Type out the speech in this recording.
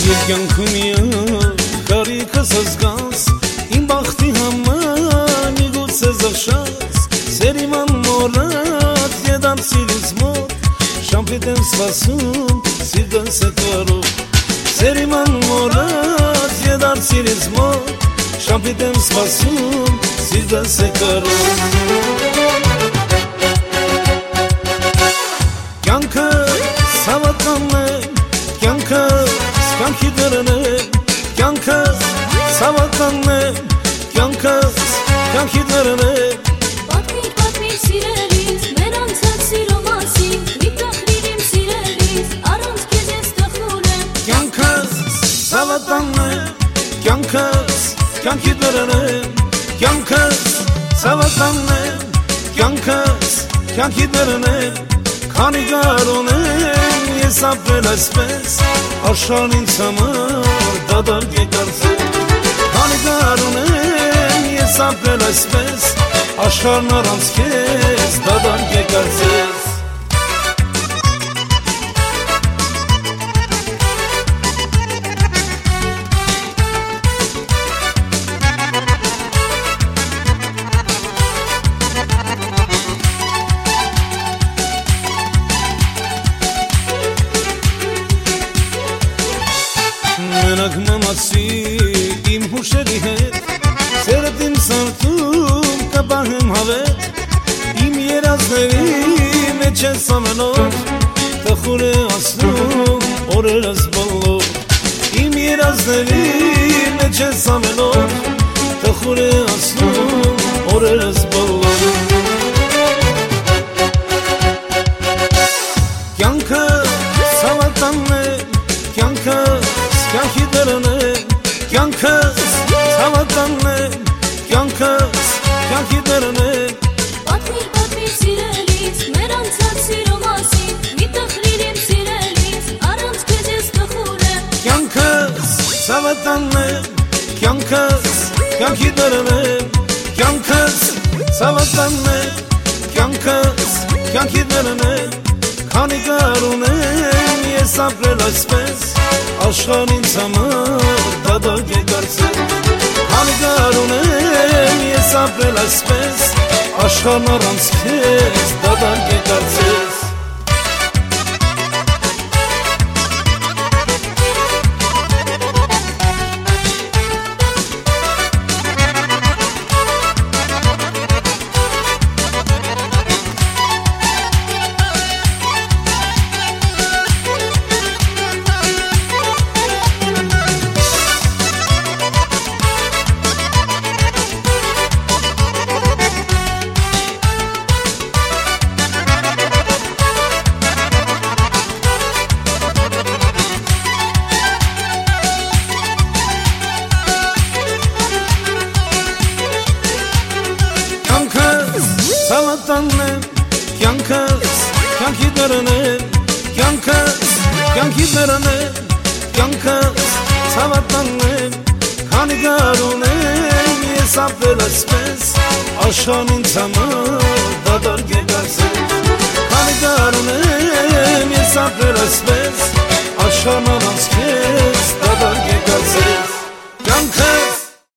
Երկյանքումիա կարիքս զգաս իմ բախտի համար միգուցե զղշաս սերիման մորած եդամսիրից մոտ շամպիտ եմ սպասում սիրտս է կարով սերիման մորած եդամսիրից մոտ շամպիտ եմ սպասում սիրտս է կարով կյանքը սավական է կյանքը Կյանքի դրն է, կյանքս սավական է, կյանքս կյանքի դրն է Պատմիր սիրելիս, մեր անցած սիրո մասին Մի տխրիր իմ սիրելիս, առանց քեզ ես տխուր եմ Կյանքս սավական է, կյանքս կյանքի դրն է Կյանքս սավական է, կյանքս կյանքի դրն է Քանի գարուն եմ ես ապրել այսպես Աշխարհն ինձ համար դադարք է կարծել Քանի գարուն եմ ես ապրել այսպես Աշխարհն առանց քեզ դադարք է կարծել Մենակ մամացի իմ հուշերի հետ Սերդ իմ սարդում կպահեմ հավետ Իմ երազների մեջ ես ամենով Տխուր է ասնում օրերս բոլոր Իմ երազների մեջ ես ամենով Տխուր է ասնում օրերս բոլոր Կյանքը սավական է, կյանքը Կյանքի դրն է, կյանքս ցավական է, կյանքս կյանքի դրն է Պատմիր սիրելիս, մեր անցած սիրո մասին Մի տխրիր իմ սիրելիս, առանց քեզ ես տխուր եմ Կյանքս ցավական է, կյանքս կյանքի դրն է Կյանքս ցավական է, կյանքս կյանքի դրն է Քանի գարուն եմ ես ապրել այսպես Աշխարհն ինձ համար դադարք է կարծել Քանի գարուն եմ ես ապրել այսպես Աշխարհն առանց քեզ դադարք է կարծել Ցավական է, կյանքս կյանքի դրն է Կյանքս կյանքի դրն է Կյանքս ցավական է Քանի գարուն եմ ես ապրել այսպես Աշխարհն ինձ համար դադարք է կարծել Քանի գարուն եմ ես ապրել այսպես